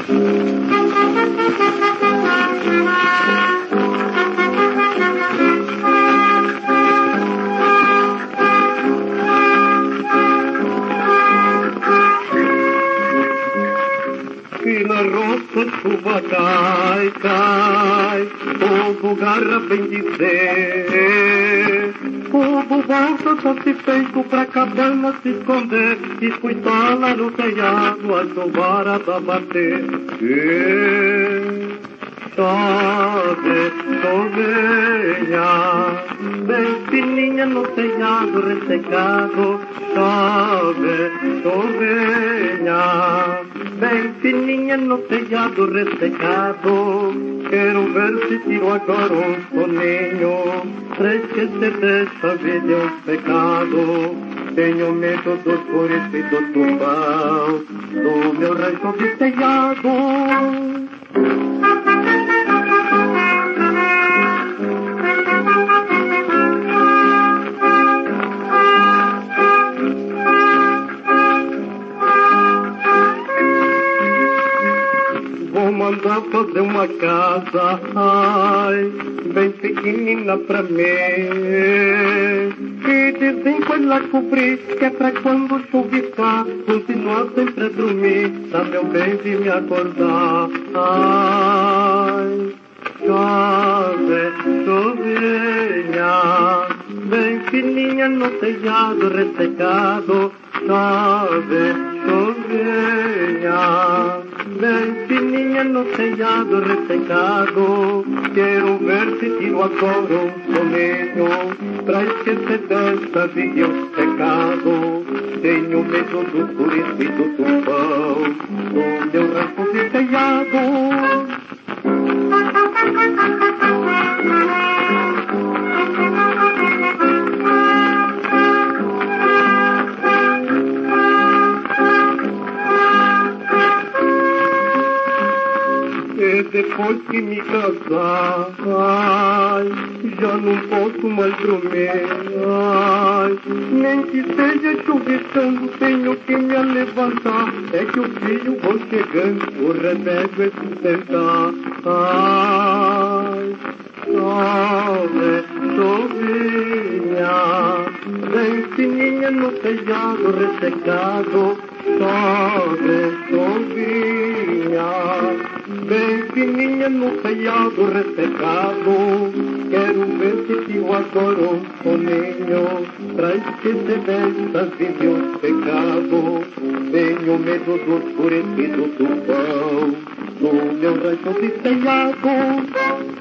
E na roça chuva cai, povo garra bem dizer. Povo volta satisfeito pra cabana se esconder, e escutar lá no telhado a chuvarada bater. Chove, chovenha, bem fininha no telhado ressecado. Chove, chovenha, bem fininha no telhado ressecado. Quero ver se tiro agora um soninho pra esquecer dessa vida um pecado. Tenho medo do escuro e do tufão do meu rancho de telhado. Vou mandar fazer uma casa, ai, bem pequenina pra mim. E dizem que lá cobrir, que é pra quando chuviscar, continuar sempre a dormir, pra meu bem de me acordar. Ai, chove, chovinha, bem fininha no telhado ressecado. Chove, chovinha, bem fininha no telhado ressecado. Quero ver se tiro agora um soninho pra esquecer dessa vida e um pecado. Tenho medo do escuro e do tufão do meu rancho de telhado. E depois que me casar, ai, já não posso mais dormir, ai, nem que seja chuviscando, tenho que me levantar. É que o filho vou chegando, o remédio é sustentar. Ai, chove, chovinha, bem fininha no telhado ressecado. Chove, chovinha, bem fininha no telhado ressecado. Quero ver se tiro agora um soninho pra esquecer dessa vida e um pecado. Tenho medo do escuro e do tufão do meu rancho de telhado.